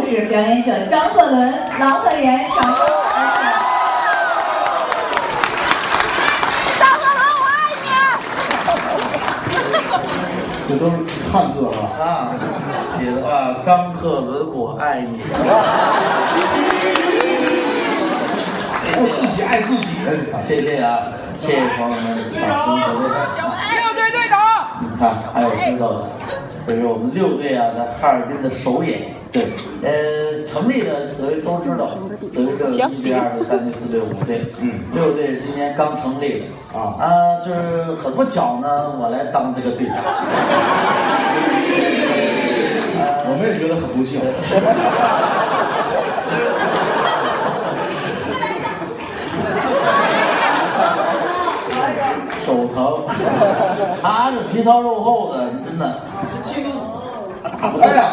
市表演者张鹤伦、郎鹤炎，掌声欢迎。 张鹤伦，我爱你！这都是汉字啊！ 啊，写的啊，张鹤伦，我爱你。 自己爱自己的，你看。 谢谢啊，谢谢朋友们掌声鼓励。 6队队长， 你看，还有知道的，这是我们6队啊，在哈尔滨的首演。 对， 成立的德云都知道，德云社1队、2队、3队、4队、5队，6队今年刚成立啊，就是很不巧呢，我来当这个队长。 我们也觉得很不幸。 手疼，他这皮糙肉厚的，真的。 哎呀，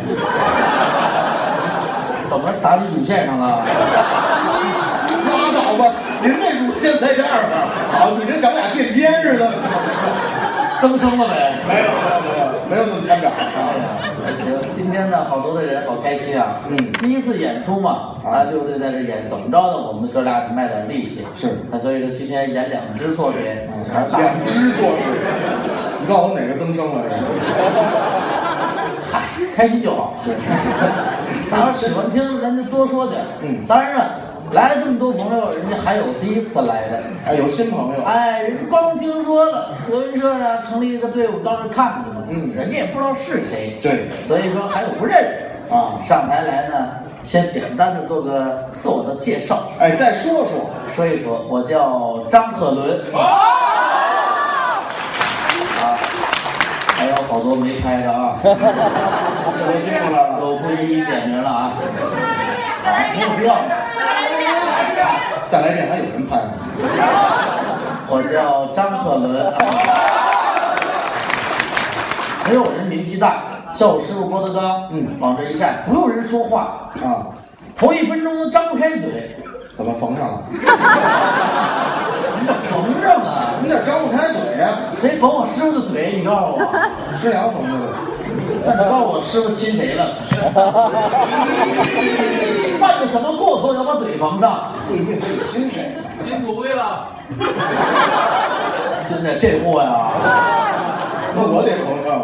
怎么打你乳腺上了？ 拉倒吧，您那乳腺在这儿呢。好，你这长俩电尖似的。 增生了呗？ 没有那么夸张。 哎呀，行，今天呢，好多的人好开心啊。第一次演出嘛，啊，6队在这演，怎么着呢？我们哥俩是卖点力气。 是， 所以说今天演2支作品， 2支作品。你告诉我哪个增生了？ 嗨，开心就好。对，当然喜欢听，咱就多说点。当然了。来了这么多朋友，人家还有第一次来的， 哎，有新朋友， 哎，人光听说了德云社呀成立一个队伍，到这看去呢，人家也不知道是谁， 对， 所以说还有不认识啊。上台来呢，先简单的做个自我的介绍， 哎，再说一说，我叫张鹤伦，还有好多没开的啊， 这都听出来了， 我不一一点名了啊，没有必要。 再来电还有人拍吗？ 我叫张鹤伦，没有人名气大，像我师傅郭德纲，往这一站，不用人说话啊， 头1分钟都张不开嘴， 怎么缝上了？ 你这缝上了， 你这张不开嘴呀？ 谁缝我师傅的嘴？你告诉我， 师娘缝的。 那你告诉我师傅亲谁了？犯了什么过错要把嘴缝上？ 不一定是亲谁， 亲徒弟了。 真的这货呀， 那我得缝上。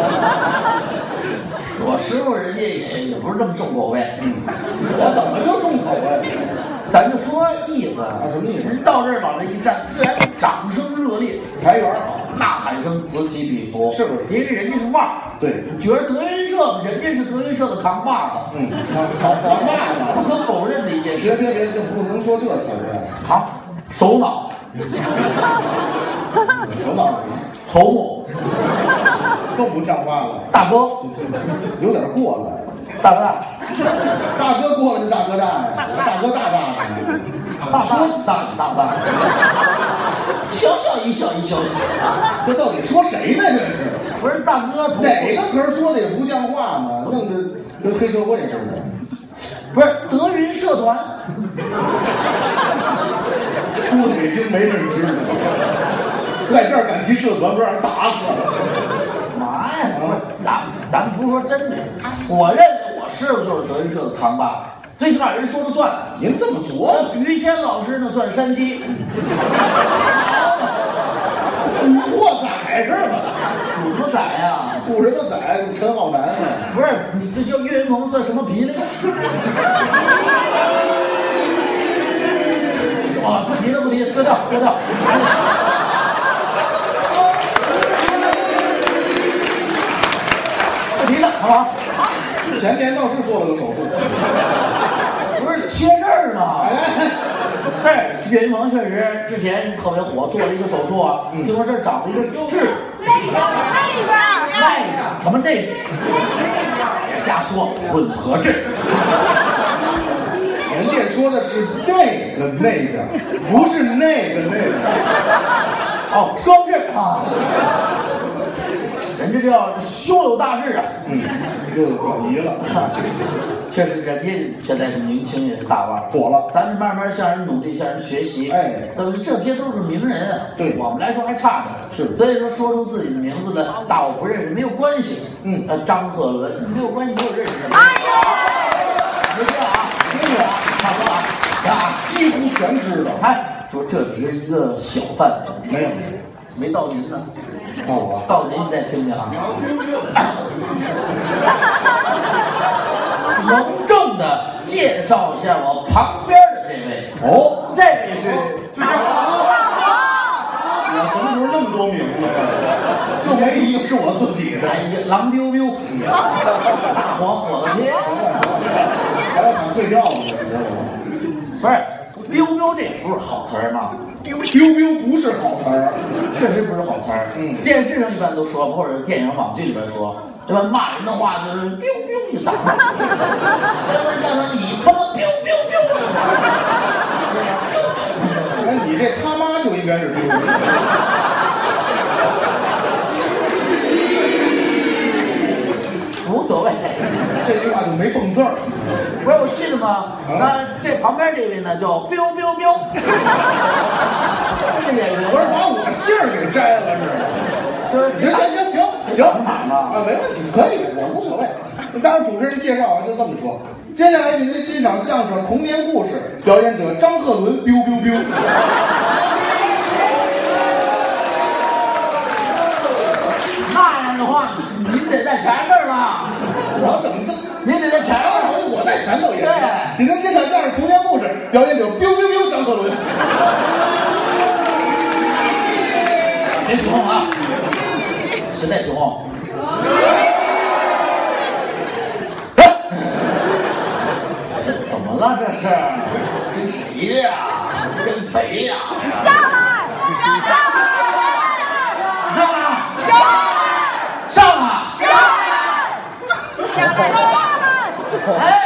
我师傅人家也不是这么重口味， 我怎么就重口味？ 咱就说意思啊，什么意思？ 人到这儿往这一站，自然掌声热烈， 台缘好， 呐喊声此起彼伏， 是不是？ 因为人家是腕儿， 对， 觉得德云社，人家是德云社的扛把子， 扛把子， 不可否认的一件事。 别，不能说这词儿啊。 扛首脑， 首脑， 头目， 更不像话了。 大哥， 有点过了。 大哥大， 大哥过了就大哥大呀，大哥大呢。 大大，小一小， 这到底说谁呢？这是不是大哥？ 哪个词儿说的也不像话嘛，弄得跟黑社会似的。 不是德云社团， 出北京没人知道，在这儿敢提社团，不让人打死了。 嘛呀？不是，咱们不是说真的，我认为我师傅就是德云社的扛把子。最起码人说了算， 您这么琢磨， 于谦老师那算山鸡， 古惑仔是吧？ 古什么仔呀？ 古什么仔？陈浩南啊？ 不是，你这叫岳云鹏算什么皮来着？啊，不提了，搁掉。不提了，好不好？ 前年倒是做了个手术， 不是切这儿呢。这岳云鹏确实之前特别火，做了一个手术啊，听说这长了一个痣。那个什么那个？别瞎说，混合痣。 人家说的是那个，不是那个。 哦，双痣啊。人家这叫胸有大志啊， 又转移了。 确实，人家现在是明星，也是大腕， 火了。 咱们慢慢向人努力，向人学习，都是这些都是名人啊。 对我们来说还差着， 是。 所以说说出自己的名字的，大我不认识没有关系。张鹤伦没有关系，没有认识的。 全知道。 哎，说这只是一个小范围， 没有， 没到您呢。 到我， 到您你再听听啊。隆重的介绍一下我旁边的这位。 哦， 这位是我什么时候那么多名字？就没一个是我自己的。 哎呀，狼溜溜，大黄火子贴， 还要喊睡觉呢， 不是溜溜这不是好词儿吗？ 丢丢不是好词儿， 确实不是好词儿。电视上一般都说，或者电影网剧里边说，对吧？骂人的话就是 biu biu 就打。要不然叫说你他妈 biu biu biu。 那你这他妈就应该是丢丢。 无所谓， 这句话就没蹦字儿。 不是我记得吗？那这旁边这位呢叫 biu biu biu， 这演员不是把我姓儿给摘了是？行，啊，没问题，可以，我无所谓。当然，主持人介绍完就这么说。接下来，请您欣赏相声《童年故事》，表演者张鹤伦，biu biu biu。 那样的话，您得在前面了。 我怎么的？ 您得在前面。 我在前头也。 对， 请您欣赏相声《童年故事》，表演者 biu biu biu 张鹤伦。 别起哄啊！谁在起哄？这怎么了？这是跟谁呀？跟谁呀？ 上来！上来！ 上来！上来！ 上来！ 哎！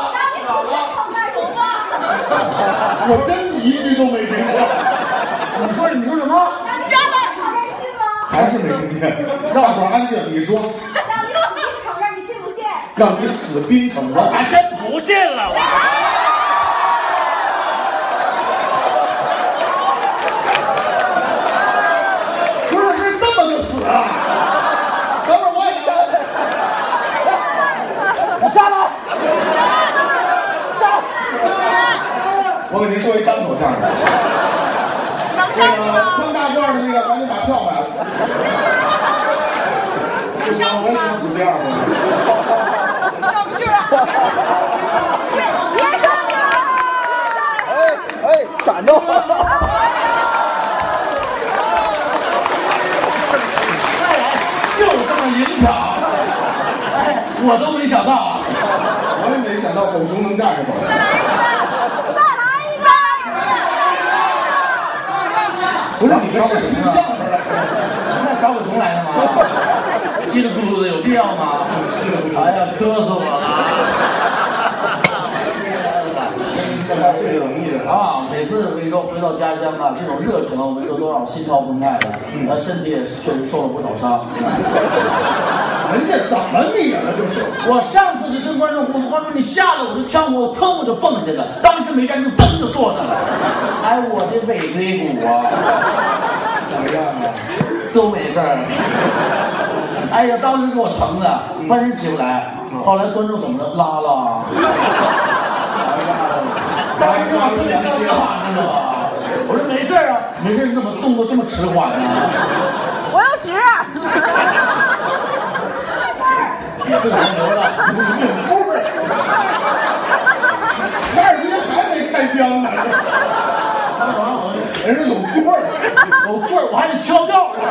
我真一句都没听过。 你说什么？ 还是没听见。大伙儿安静，你说。让你死冰城了， 我还真不信了，我。 不是，是这么个死啊！等会儿我也下来。 你下来！ 我给您说一单口相声。这个宽大院的那个，赶紧把票买了。不行，我也想死第二回。 上不去了！别上了！ 哎，闪着！ 就这么灵巧，哎，我都没想到啊！ 我也没想到狗熊能站着走。 再来一个！ 不是你们是听相声来的？ 现在小狗熊来的吗？叽里咕噜的有必要吗？哎呀，磕死我了！ 这个容易的啊，每次回到家乡啊，这种热情，我们说都让我心潮澎湃的，身体也确实受了不少伤。 人家怎么你了？就是。 我上次就跟观众互动，观众你下来我就呛我，噌我就蹦下了，当时没站住，噔就坐那了。哎，我的尾椎骨啊， 怎么样啊？ 都没事儿。哎呀，当时给我疼的，半天起不来。后来观众怎么了？拉了。当时让我特别尴尬，知道吧？我说没事啊，没事，怎么动作这么迟缓呢？ 我要纸。 自己留着， 不是，哈尔滨还没开江呢。人家有棍儿， 有棍儿，我还得敲吊是吧？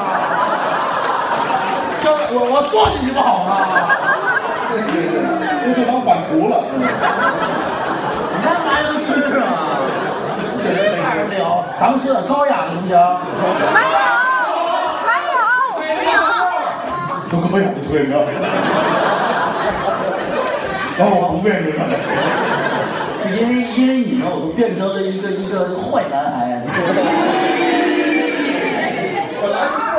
我坐进去不好吗？ 这就当反刍了。 你看孩子吃啊，二没有，咱们说点高雅的行不行？ 还有， 都高雅的推个，然后我不变这个。 是因为你们，我都变成了一个坏男孩。 本来就是。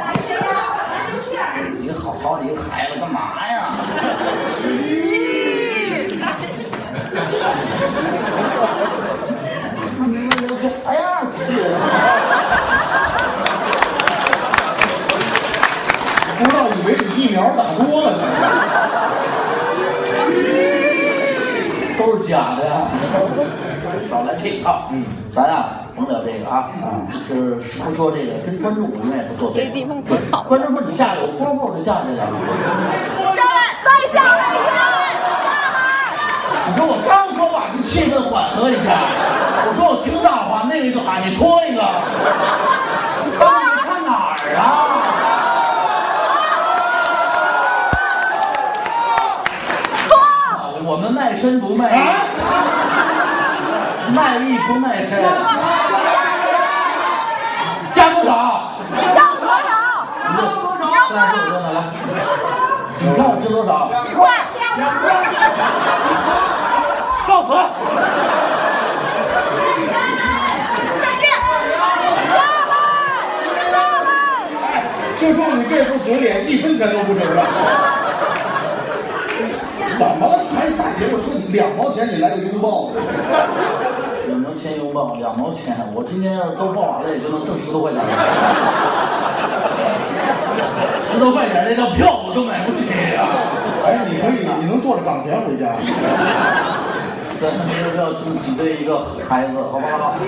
你好好的一个孩子干嘛呀？哎呀！ 不知道以为你疫苗打多了呢。 都是都是假的呀，少来这一套。咱啊甭聊这个啊，就是不说这个，跟观众我永远不做对比。观众说你下来，我咣咣就下去了。 下来，再下来，下来，下来。 你说我刚说把这气氛缓和一下，我说我听大话，那个就喊你拖一个，到底看哪儿啊？我们卖身不卖艺，卖艺不卖身。加多少？ 要多少？要多少？ 来，你看我值多少 ？1块。 告辞。 再见。下来。 哎，就冲你这副嘴脸，1分钱都不值了。怎么了？还大姐，我说你2毛钱，你来个拥抱 2毛钱拥抱，2毛钱，我今天要是都报完了，也就能挣10多块钱了。10多块钱那张票我都买不起呀！ 哎，你可以，你能坐着港田回家。 咱们要不要这么挤兑一个孩子，好不好？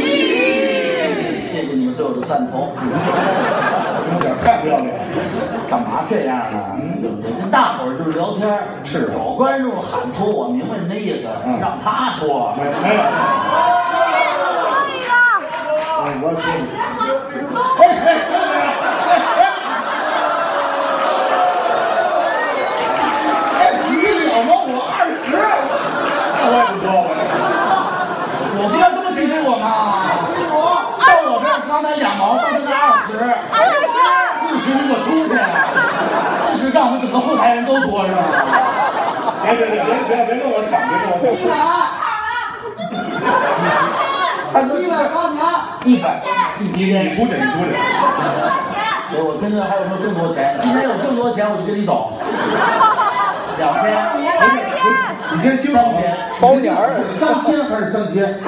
谢谢你们对我的赞同。 有点太不要脸。 干嘛这样呢？对不对？跟大伙儿就是聊天， 是有观众喊拖，我明白你的意思，让他拖。 没有。我拖你。你2毛我20，那我也不多。 有必要这么挤兑我吗？到我这儿刚才2毛，到这是20，40你给我出去，40让我们整个后台人都拖上。 别跟我抢，别跟我抢。 大哥，100花钱，100， 你出去。 所以我跟着还有没有更多钱？今天有更多钱我就跟你走。2000， 你先听好 ，3000， 包点儿，3000还是3天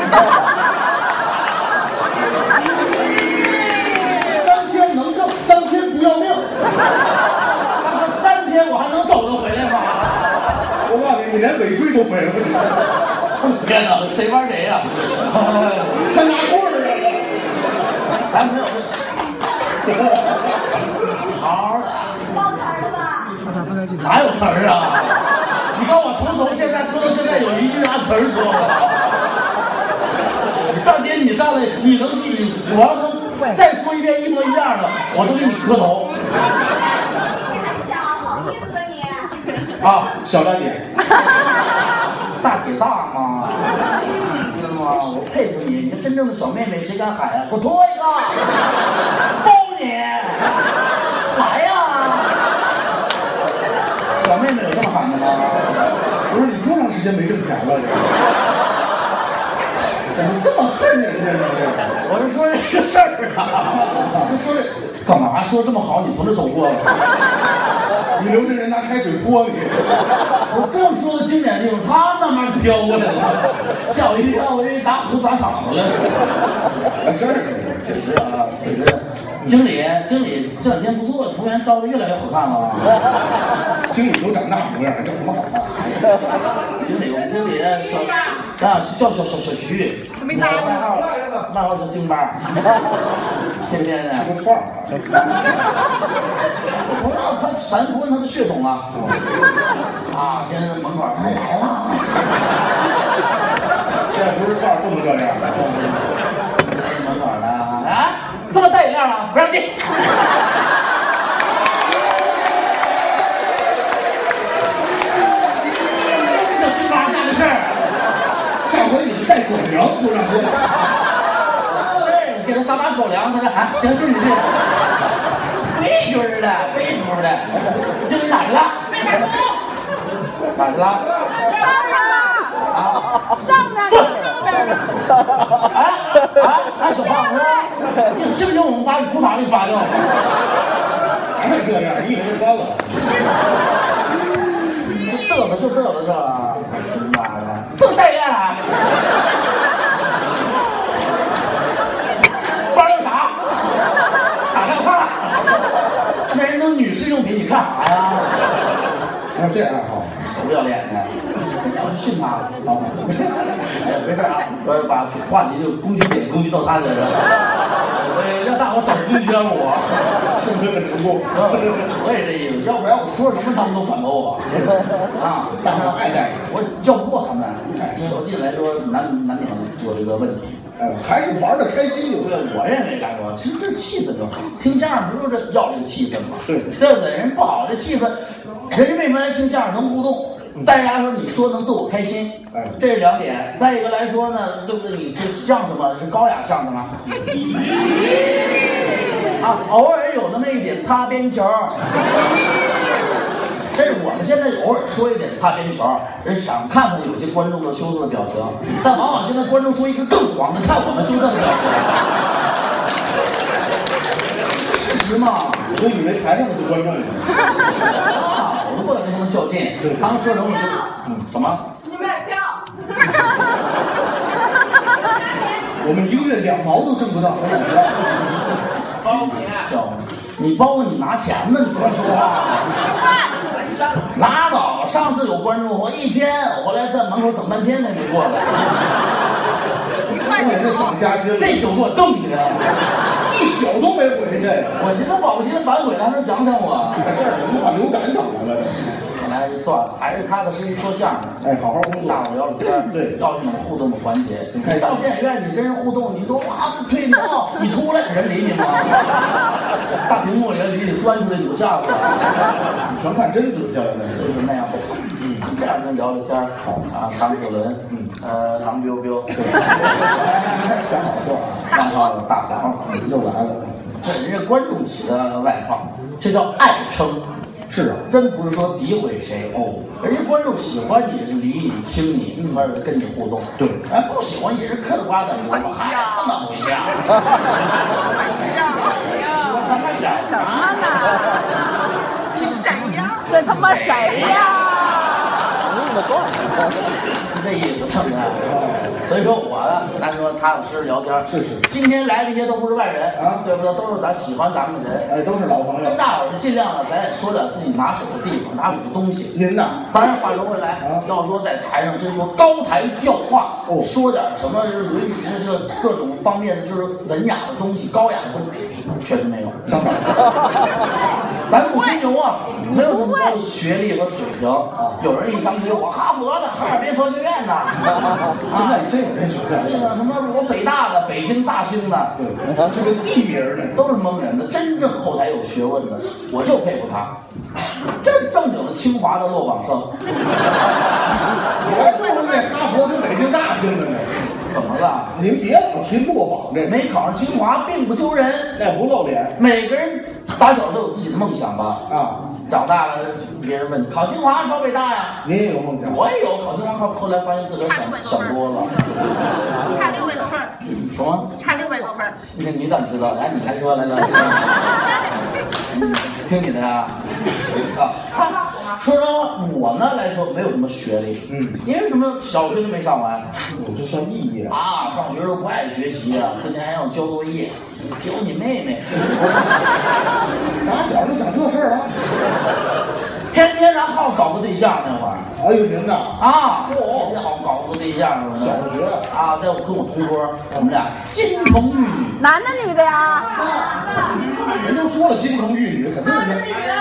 ？3000能挣，3天不要命。 他说3天我还能走得回来吗？ 我告诉你，你连尾椎都没了。 天哪，谁玩谁呀？ 还拿棍儿啊！ 咱没有。好的。 报词儿了吧？ 哪有词儿啊？你帮我从现在说到现在有一句按词儿说了。大姐，你上来，你能记？我要能再说一遍一模一样的，我都给你磕头。 你还小，好意思的你。 啊，小大姐。 大姐大嘛，知道吗？我佩服你，你看真正的小妹妹谁敢喊呀？给我拖一个，包你，来呀！小妹妹有这么喊的吗？ 不是你多长时间没挣钱了？怎么这么恨人家呢？ 我是说这个事儿啊，说这干嘛说这么好？你从这走过了。 你留着人拿开水泼你。 我正说的经典地方，他慢慢飘过来了，吓我一跳，我以为打虎砸场子了。 没事儿， 确实啊，确实。经理这2天不错，服务员招的越来越好看了。 经理都长那模样，这什么好看？ 我们经理叫小徐，外号叫京巴，天天的。 个串儿。 我不知道咱不问他的血统啊。啊，天天在门口他来了。 现在不是串儿不能这样。 门口的啊，是不是带饮料了？不让进。 下回你带狗粮就让进。 对，给他撒把狗粮，他说啊，行，你去。背军的，背服的。经理哪去了？没啥服。哪去了？上边了。小胖子，你信不信我们把你裤衩给扒掉？ 还是这样，你以为干了？ 就嘚瑟这，行吧？是不是带链了？包有啥？打开我看看。那人都女士用品，你看啥呀？ 还有这爱好？ 不要脸的。 我就训他，哎，没事啊，我把话题就攻击点攻击到他身上，让大伙少攻击我， 是不是很成功？ 我也这意思，要不然我说什么他们都反驳我啊， 大家爱戴我叫不过他们，我进来说难免有这个问题。 还是玩的开心就对。 我认为来说，其实这气氛就好，听相声不就是要这个气氛吗？ 对， 对不对？人不好，这气氛，人为什么来听相声能互动？大家说你说能逗我开心，这是2点。再一个来说呢，对不对？你这相声嘛，是高雅相声吗？啊，偶尔有那么一点擦边球。这是我们现在偶尔说一点擦边球，是想看看有些观众的羞涩的表情，但往往现在观众说一个更黄的，看我们羞涩的表情。事实嘛， 我都以为台上是观众呢。 啊，我都不敢跟他们较劲，他们说什么我就什么？ 你买票。 我们1个月2毛都挣不到，我买票。 包你，你包你拿钱呢，你不要说话。拉倒！上次有观众我1000，后来在门口等半天才没过来。 我也是想瞎接， 这手给我瞪的， 一宿都没回去。 我寻思保不齐他反悔了，还能想想我。 这事儿怎么把流感整来了？ 看来算了，还是踏踏实实说相声。 哎，好好工作， 大伙聊聊天，对，要这种互动的环节。你到电影院，你跟人互动，你说哇退票，你出来人理你吗？大屏幕里人理你，钻出来有下子， 你全看真子去了， 所以说那样不好。这样跟聊聊天好啊，张鹤伦，郎彪彪，对， 想好说啊， 大号大梁又来了， 这人家观众起的外号，这叫爱称。 是啊， 真不是说诋毁谁哦，人家观众喜欢你，理你、听你，而跟你互动。 对， 哎，不喜欢也是嗑瓜子说，嗨，他妈不像，我他妈像什么呢？你谁呀？这他妈谁呀？ 是这意思，对不对？所以说我呢，咱说踏踏实实聊天。 是。 今天来这些都不是外人啊，对不对？都是咱喜欢咱们的人， 哎，都是老朋友。 跟大伙儿尽量呢，咱也说点自己拿手的地方、拿手的东西。 您呢？ 当然话说回来，要说在台上真说高台教化，说点什么就是论语这各种方面的就是文雅的东西、高雅的东西，确实没有。咱不吹牛啊，没有那么高的学历和水平。有人一张嘴，我哈佛的，哈尔滨佛学院的， 现在真有这学院， 那个什么我北大的、北京大兴的， 对，这个地名呢都是蒙人的。真正后台有学问的，我就佩服他。这正经的清华的落榜生， 我还不如那哈佛跟北京大兴的呢。 怎么了？ 您别老提落榜这个， 没考上清华并不丢人， 那不露脸。 每个人打小都有自己的梦想吧？ 啊， 长大了别人问考清华考北大呀？ 您也有梦想？ 我也有考清华，后来发现自个儿想多了。 差600多分。 什么？ 差600多分。 你咋知道？来，你来说来。听你的呀。说实话，我呢来说没有什么学历，因为什么小学都没上完， 我这算肄业啊，上学时候不爱学习啊，天天还要交作业，教你妹妹， 打小就想这事儿啊？ 天天咱好搞个对象那会儿。 哎呦，您呐啊，天天好搞个对象， 小学啊，在我跟我同桌，我们俩金童玉女， 男的女的呀？ 人都说了金童玉女，肯定是。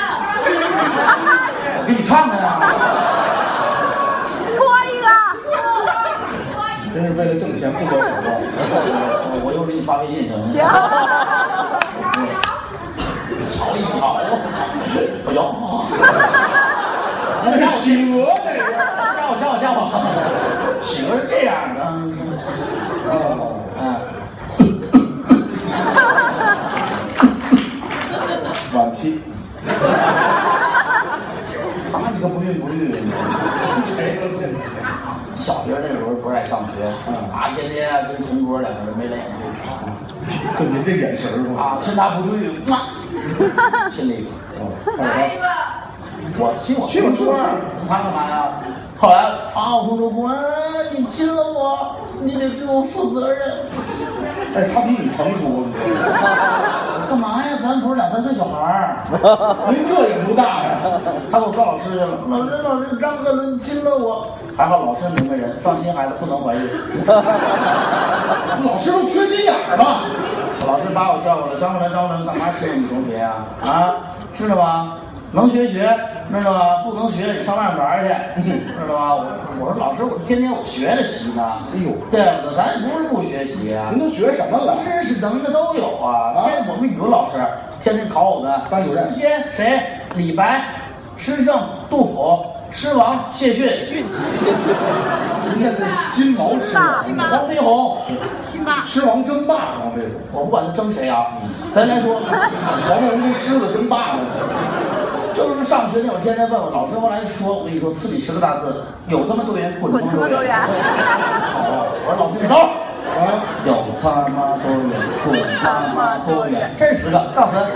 我给你看看呀。 脱一个。 真是为了挣钱不择手段。 我一会儿给你发微信行吗？ 行。 瞧一瞧，哎呦， 那是企鹅那个， 加我，企鹅是这样的， 晚期。 他你个不孕不育， 谁都信。 小学那时候不是爱上学，天天跟同桌两个人眉来眼去， 就您这眼神是吧？ 啊，趁他不注意，亲了一口。 来一个。 我亲我同桌，他干嘛呀？后来啊，我同桌问你亲了我，你得对我负责任。 哎，他比你成熟，你知道吗？ 干嘛呀？咱不是2、3岁小孩儿。 您这也不大呀。 他给我告老师去了，老师，张鹤伦亲了我。还好老师明白人，放心，孩子不能怀孕。 老师都缺心眼儿吧？ 老师把我叫过来，张鹤伦，干嘛吃你同学呀？啊，知道吗？能学，知道吗？不能学，你上外面玩去，知道吗？我说老师，我天天我学着习呢。 哎呦， 对不对？咱也不是不学习啊。 您都学什么了？ 知识能的都有啊。我们语文老师天天考我们班主任诗仙谁？李白、诗圣杜甫、诗王谢逊。 人家是金毛狮王， 黄飞鸿， 狮王争霸，王飞鸿。 我不管他争谁啊，咱来说， 黄飞鸿跟狮子争霸呢。 就是上学那会儿天天问我，老师后来说，我跟你说，赐你10个大字，有他妈多远，滚他妈多远。我说老师你等会儿。有他妈多远，滚他妈多远，这10个，告诉他。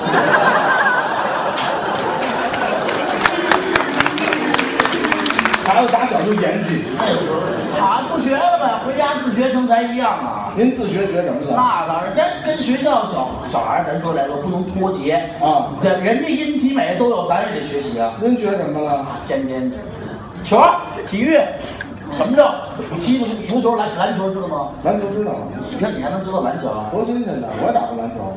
孩子打小就严谨。 那个时候啊，不学了呗，回家自学成才一样啊。 您自学学什么了？ 那当然，咱跟学校小孩咱说来说不能脱节啊。 对，人家音体美都有，咱也得学习啊。 您学什么了？ 天天球、体育，什么叫踢足球、篮球知道吗？ 篮球知道。 你看你还能知道篮球啊？ 多新鲜的！我也打过篮球。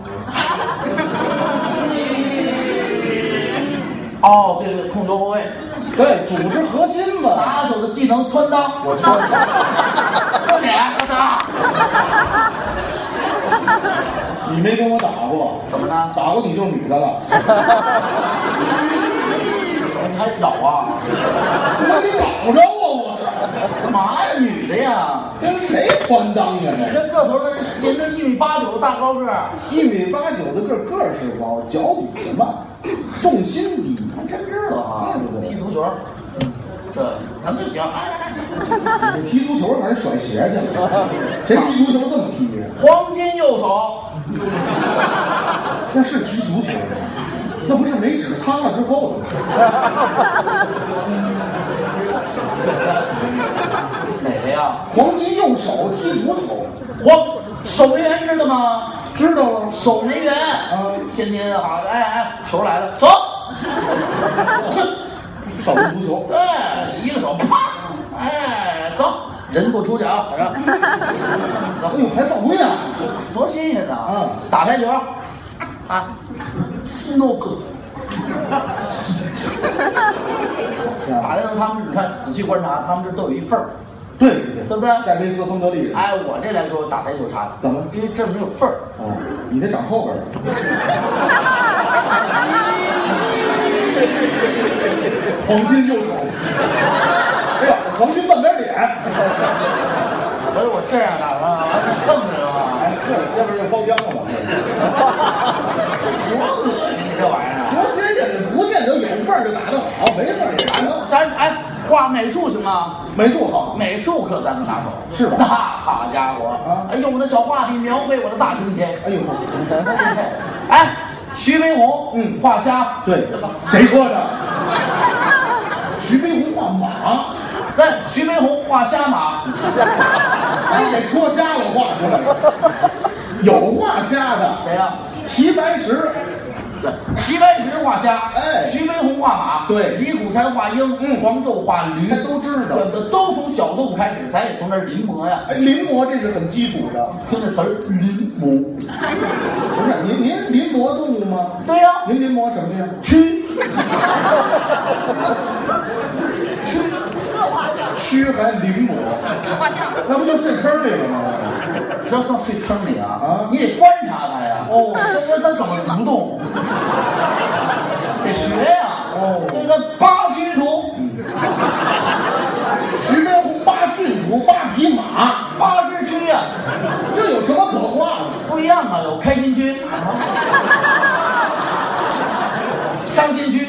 哦，对，控球后卫。 对，组织核心嘛。 打手的技能穿裆， 我穿。 重点，我操！ 你没跟我打过， 怎么呢？ 打过你就女的了。 你还找啊？ 我得找着我干嘛呀？女的呀？ 跟谁穿裆呀？ 你这个头的，人这1.89米大高个儿 ，1.89米的个儿是高，脚比什么？重心低， 还真知道啊！踢足球，这咱们行。 你踢足球还是甩鞋去？谁踢足球这么踢呀？ 黄金右手， 那是踢足球吗？那不是没纸擦了之后的吗？ 哪个呀？ 黄金右手踢足球， 守门员知道吗？ 知道吗？ 守门员天天好，球来了，走， 少林足球， 对，一个手，啪，走，人不出脚，反正， 哎呦，还犯规啊！ 多新鲜啊！打台球，斯诺克，打台球他们你看仔细观察，他们这都有一缝儿。 对不对？ 戴维斯、亨德利。 我这来说打台球差， 怎么？ 因为这没有缝儿。 哦，你得长后边儿。黄金右手。哎呀，黄金半边脸。 所以我这样打啊，蹭着了。 是，要不然就包浆了嘛。 多恶心！你这玩意儿。 多新鲜的，不见得有缝儿就打得好，没缝儿也打得好。 咱画美术行吗？ 美术好， 美术课咱们拿手， 是吧？ 那好家伙啊！用我的小画笔描绘我的大春天。 哎呦， 徐悲鸿，画虾， 对，谁说的？徐悲鸿画马， 对，徐悲鸿画虾马， 非得说瞎了画出来。有画虾的， 谁呀？ 齐白石。 齐白石画虾，徐悲鸿画马， 对， 李苦山画鹰，黄胄画驴， 都知道， 都从小动物开始，咱也从那儿临摹呀。 临摹这是很基础的， 听这词儿，临摹。 不是您临摹动物吗？ 对呀， 您临摹什么呀？ 蛆， 蛆还临摹，那不就睡坑里了吗？ 要上睡坑里啊，你得观察它呀。它怎么蠕动？得学呀。这个八驱图， 徐悲鸿八骏图8匹马 8只蛆呀， 这有什么可画的？ 不一样啊，有开心蛆，伤心蛆，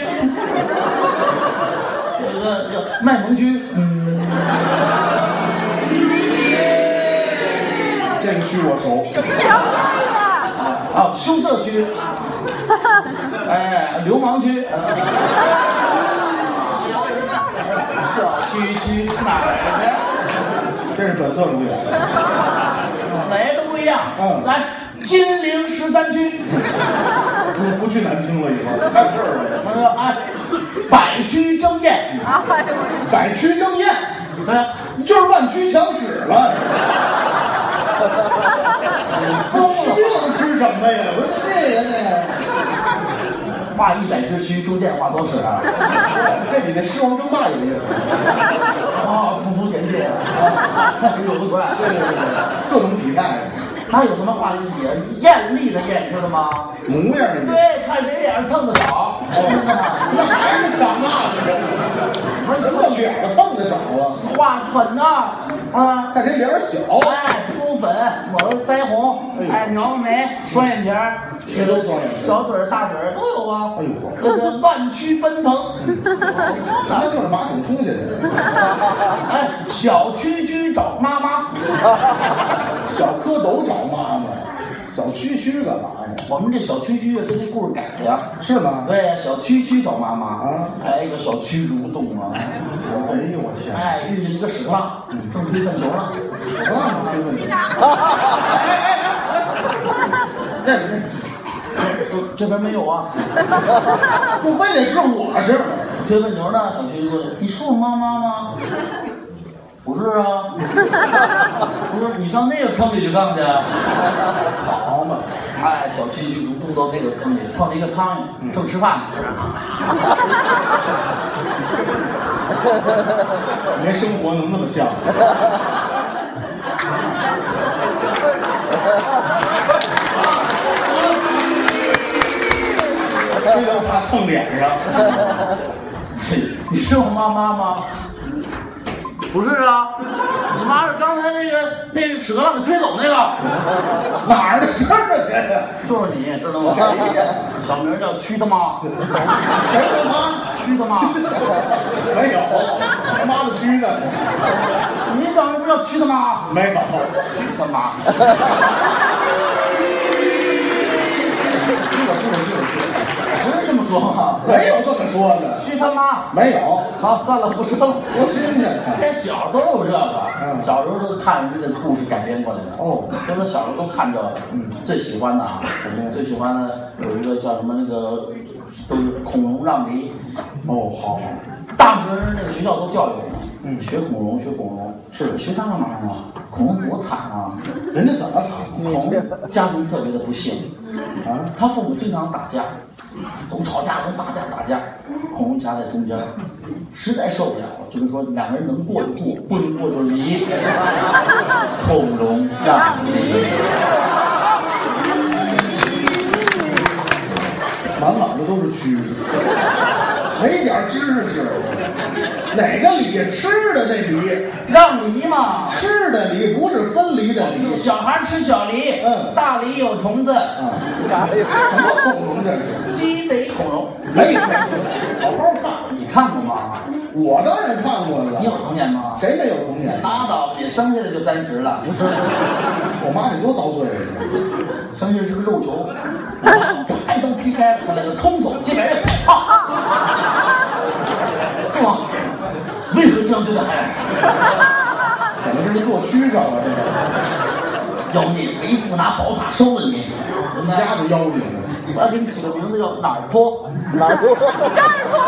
有一个叫卖萌蛆， 这个蛆我熟。 羞涩区，流氓区，小区哪儿的？ 这是本色出演， 哪个不一样。咱金陵13区， 不去南京了，以后看这儿了。 他说哎，百区争艳， 百区争艳， 对， 就是万区抢屎了。 疯区了。 能吃什么呀？我说这人呢， 画100只区，中间画多屎啊！ 这比那狮王争霸有意思。 啊，匍匐前进，游得快。 对，各种体态。 他有什么画的也艳丽的艳，知道吗？ 模样的。 对，看谁脸上蹭的少。 那还是抢那个。不是，怎么脸上蹭的少啊？ 画粉呢，啊， 看谁脸小。 哎，铺粉，抹个腮红，哎，描个眉，双眼皮儿， 全都双眼皮， 小嘴儿、大嘴儿都有啊。 哎呦， 这个万区奔腾， 那就是马桶冲下去了。 哎，小区区找妈妈， 小蝌蚪找妈妈，小区区干嘛呀？ 我们这小区区跟这故事改的呀。 是吗？ 对呀，小区区找妈妈啊， 还有一个小区蠕动啊。 哎呦我天！ 哎，遇见一个屎壳郎，正推粪球呢。 屎壳郎推粪球。 这边没有啊。 不非得是我是吗？ 推粪球呢，小区就过来，你是我妈妈吗？不是啊。不是，你上那个坑里去看去。 好嘛， 哎，小区去蠕动到那个坑里，碰了一个苍蝇，正吃饭呢。 连生活能那么像？非要他蹭脸上。 你是我妈妈吗？不是啊，你妈是刚才那个屎壳郎给推走那个。 哪儿的事儿啊？这是就是你，知道吗？ 谁呀？ 小名叫蛆他妈。 谁的妈？ 蛆他妈。 没有，他妈的蛆呢？ 你小名不叫蛆他妈？ 没有， 蛆他妈。不是这么说吗？ 没有这么说的。 蛆他妈。 没有。 好，算了，不说了。 多新鲜！ 这小都有这个，小时候都看人家的故事改编过来的。 哦， 因为小时候都看这个，最喜欢的啊，最喜欢的有一个叫什么那个，都是孔融让梨。 哦，好。 大学那个学校都教育我们，学孔融，学孔融。是学他干嘛呢？孔融多惨啊！ 人家怎么惨？ 孔融家庭特别的不幸啊，他父母经常打架，总吵架，总打架。孔融夹在中间，实在受不了了，就是说两个人能过就过，不能过就离。孔融让梨， 满满的都是蛆，没点知识。哪个梨？吃的那梨， 让梨嘛， 吃的梨不是分离的梨。 小孩吃小梨，大梨有虫子。 什么孔融这是？ 鸡贼孔融。 没有，好好看。 你看过吗？ 我当然看过了。 你有童年吗？ 谁没有童年？ 拉倒，你生下来就30了。 我妈得多遭罪啊！ 生下来是个肉球，一刀劈开，后来就通走接别人。父王，为何这样对待孩儿？ 怎么这是做蛆上了？ 妖孽，为父拿宝塔收了你。 人家的妖精。 我要给你起个名字叫哪儿坡。 哪儿坡？这儿坡。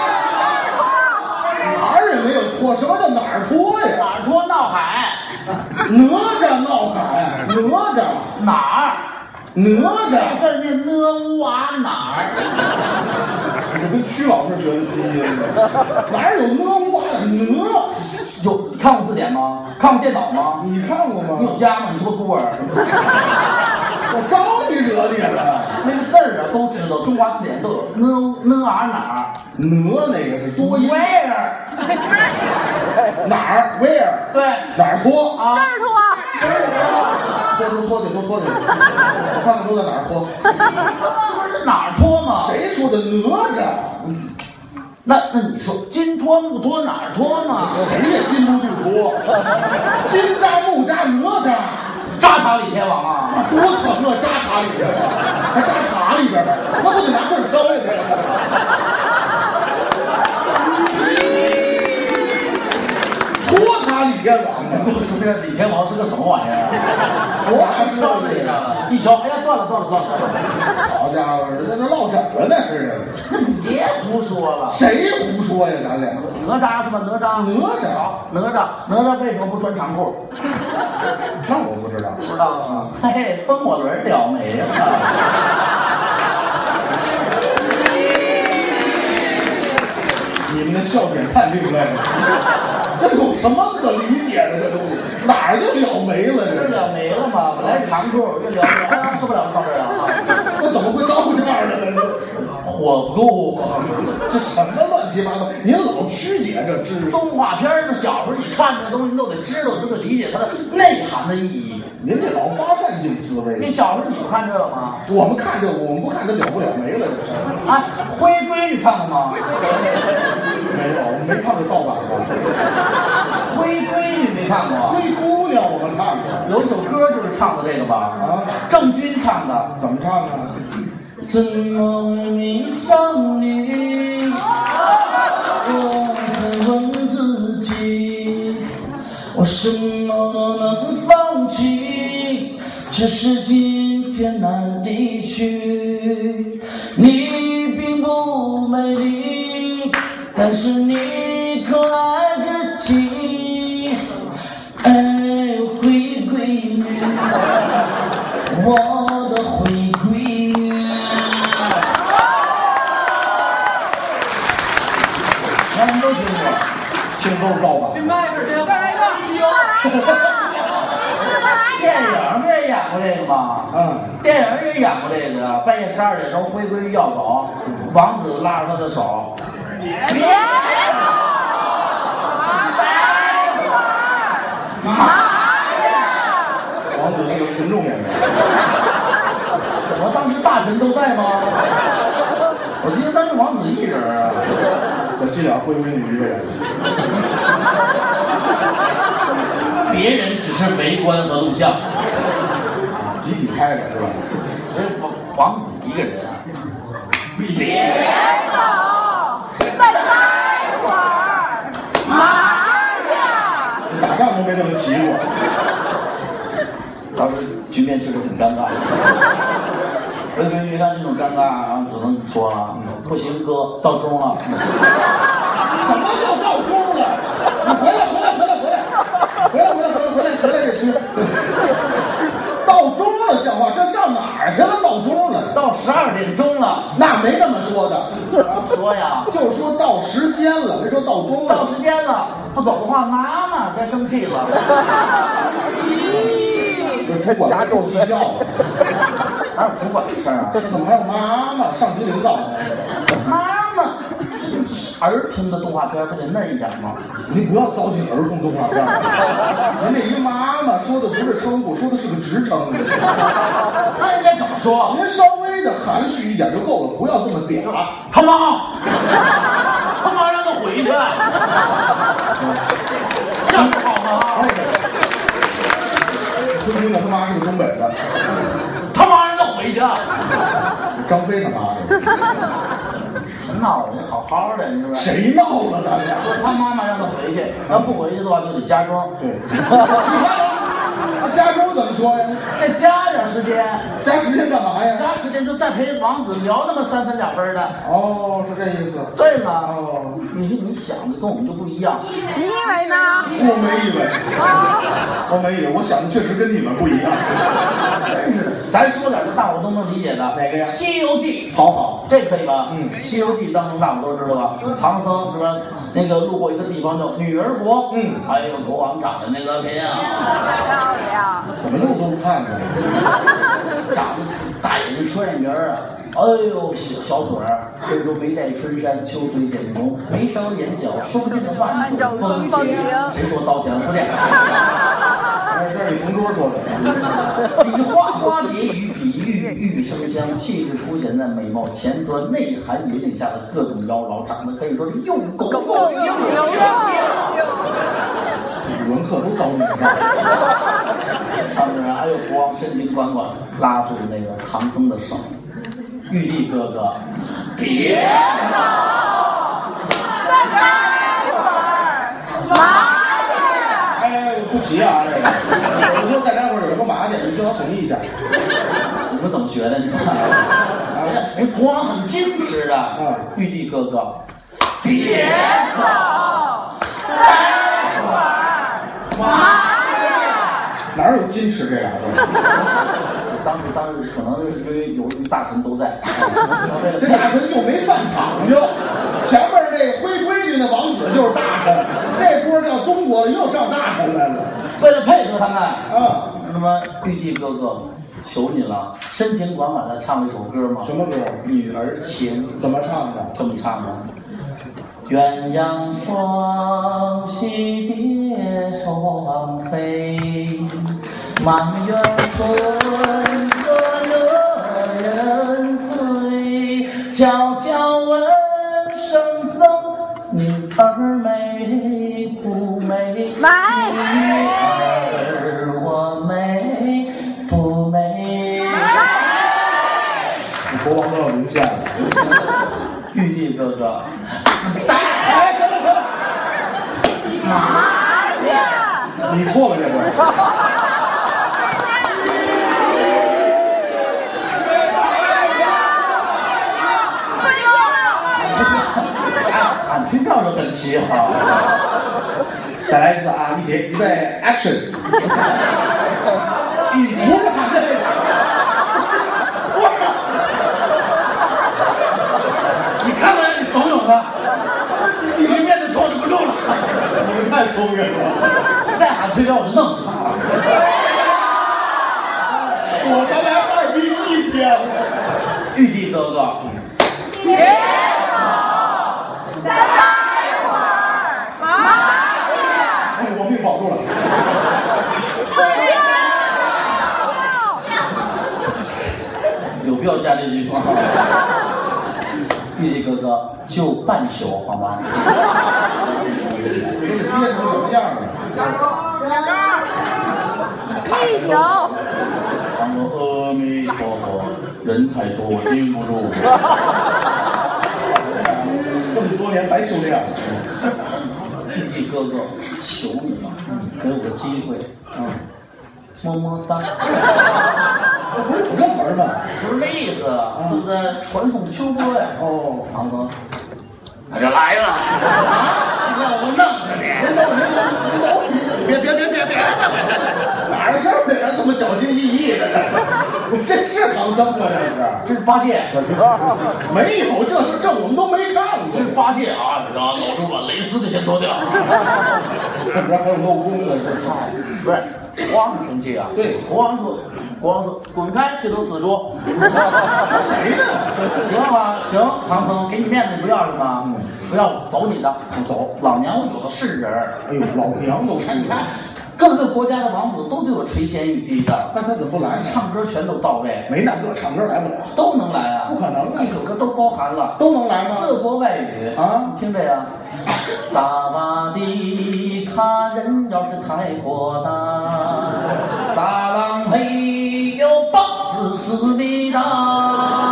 哪儿也没有坡，什么叫哪儿坡呀？ 哪儿坡闹海。 哪吒闹海，哪吒哪儿？ 哪吒这字念呢哇哪儿？ 我跟曲老师学的拼音，哪有呢哇哪？ 有看过字典吗？看过电脑吗？ 你看过吗？ 你有家吗？你是个孤儿。 我招你惹你了？ 那个字儿啊都知道，中华字典都有呢哪儿？ 哪那个是多音。 Where？ 哪儿 ？Where？ 对， 哪儿坡这儿坡。 拖去，我看看都在哪儿拖。 不是哪儿拖吗？ 谁说的哪吒？ 那你说金拖木拖哪儿拖吗？ 谁也禁不住拖。金扎木扎哪吒， 扎塔李天王啊！ 那多疼啊！扎塔里边，还扎塔里边呢，那不得拿棍敲下去？拖塔他李天王吗？ 我说这李天王是个什么玩意儿啊？ 我哪知道这个？一瞧，哎呀，断了。 好家伙，人家这落枕了呢，是。 别胡说了。 谁胡说呀？咱俩哪吒是吧？哪吒为什么不穿长裤？ 那我不知道。 不知道啊？嘿嘿，风火轮掉没了。 你们的笑点太另类了，这有什么可理解的？这东西哪儿就了没了？ 这了没了吗？本来是长裤，这了没了，受不了到这儿了啊！ 那怎么会到这儿了呢？ 火不够， 这什么乱七八糟？您老曲解这知识。 动画片儿小时候你看这东西，你都得知道，都得理解它的内涵的意义。 您这老发散性思维。 你小时候你不看这个吗？ 我们看这个，我们不看这了不了没了这事儿。 啊，灰龟你看过吗？ 没有，我没看过盗版的。 灰龟你没看过？ 灰姑娘我们看过， 有一首歌就是唱的这个吧？ 啊， 郑钧唱的， 怎么唱啊？ 怎么会迷上你？我在问自己，我什么都能放弃，只是今天难离去。你并不美丽，但是你可爱至极。哎，灰闺女，我的灰闺女。咱们都听过， 这都是盗版。 电影不也演过这个吗？电影也演过这个，半夜12点钟，灰闺女要走，王子拉着他的手，别走， 王子那个群众演的。 怎么当时大臣都在吗？我记得当时王子一人啊。 可惜了，灰闺女一个人。 别人只是围观和录像， 集体拍的是吧？ 所以王子一个人啊。别走，再待会儿，马下。 打仗都没这么骑过。 当时局面确实很尴尬。灰闺女看这种尴尬，然后只能说了，不行哥，到钟了。 什么叫到钟了？你回来这去。到钟了，像话？这上哪儿去了？到钟了， 到12点钟了， 那没那么说的。 说呀， 就说到时间了，没说到钟了。 到时间了，不走的话，妈妈该生气了。 这主管够绩效了。 哪有主管的事啊？ 这怎么还有妈妈？上级领导呢？ 妈妈。儿童的动画片不得嫩一点吗？ 您不要糟践儿童动画片。您这一妈妈说的不是称呼，说的是个职称。 那应该怎么说？ 您稍微的含蓄一点就够了，不要这么嗲。 他妈，他妈让他回去，这样好吗？ 灰姑娘他妈是个东北的， 他妈让他回去。 张飞他妈是。 闹人好好的，你说谁闹了？咱俩说他妈妈让他回去，要不回去的话就得加钟。 对，加钟怎么说呀？ 再加点时间。 加时间干嘛呀？ 加时间就再陪王子聊那么3分2分的。 哦，是这意思。 对了， 哦， 你想的跟我们就不一样。 你以为呢？ 我没以为，我没以为，我想的确实跟你们不一样。 真是的，咱说点这大伙都能理解的。 哪个呀？ 《西游记》。 好， 这可以吧？ 《 西游记》当中大伙都知道吧？唐僧是吧？那个路过一个地方叫女儿国，还有国王长得那个漂亮， 怎么那么多看呢？ 长得大眼睛双眼皮儿啊，哎呦小嘴儿，这都眉黛春山，秋水剪浓，眉梢眼角说不尽的万种风情。谁说刀枪出电？ 这是你同桌说的。 比花花结语，比喻玉生香，气质凸显在美貌前端，内涵引领下的各种妖娆，长得可以说是又狗又有文客都遭遇上。 当时还有国王深情款款拉住那个唐僧的手，玉帝哥哥，别走，再待会儿，马下。 统一点。 你们怎么学的？你看，人国王很矜持的。玉帝哥哥，别走，待会儿麻将。 哪有矜持这俩字？ 当时可能因为有大臣都在， 这大臣就没散场就。前面这徽规矩的王子就是大臣，这波叫中国的又上大臣来了。 为了配合他们，那么玉帝哥哥，求你了，深情款款的唱一首歌吗？ 什么歌？ 女儿情。 怎么唱的？ 这么唱的。鸳鸯双栖蝶双飞，满园春色惹人醉。悄悄问圣僧，女儿美不美？女儿我美不美？ 国王都要沦陷了。 玉帝哥哥， 麻将。 你错了，这是。 喊推票就很齐哈。 再来一次啊！一起预备 ，action！ 不是喊这个， 你看看你怂恿的，你面子拖着不住了。 你们太聪明了。 再喊推票我就弄死他了。 我才来哈尔滨1天。 玉帝哥哥， 别走，再待会儿麻将。 哎，我命保住了。 有必要加这句吗？玉帝哥哥，就半宿好吗？ 你憋成什么样了？ 一宿。 他说阿弥陀佛，人太多盯不住。 这么多年白修炼了。 玉帝哥哥，求你了，给我个机会，么么哒。 不是有这词儿吗？ 就是那意思，对不对？传送秋波呀。 哦， 唐哥，那就来了。让我弄死你！ 您走，别！哪儿的事儿呀？这么小心翼翼的，这是唐僧吗？ 这是八戒， 没有，这是这我们都没看过。 这是八戒啊！让老猪把蕾丝给先脱掉。 这边还有漏功的， 不是，国王很生气啊。 对， 国王说，滚开，这都死猪。 说谁呢？ 行吧，行，唐僧，给你面子你不要是吗？不要，走你的，不走。老娘我有的是人。 哎呦，老娘都看，你看， 各个国家的王子都对我垂涎欲滴的。 那他怎么不来呢？ 唱歌全都到位， 没那个唱歌来不了， 都能来啊？ 不可能啊！ 一首歌都包含了， 都能来吗？ 各国外语啊， 听着呀。萨瓦迪卡，人要是太火大，撒浪嘿哟，棒子思密达。